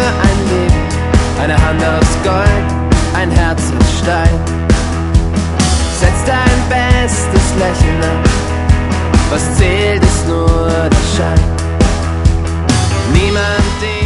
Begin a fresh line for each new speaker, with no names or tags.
ein Leben, eine Hand aus Gold, ein Herz aus Stein. Setz dein bestes Lächeln an, was zählt ist nur der Schein. Niemand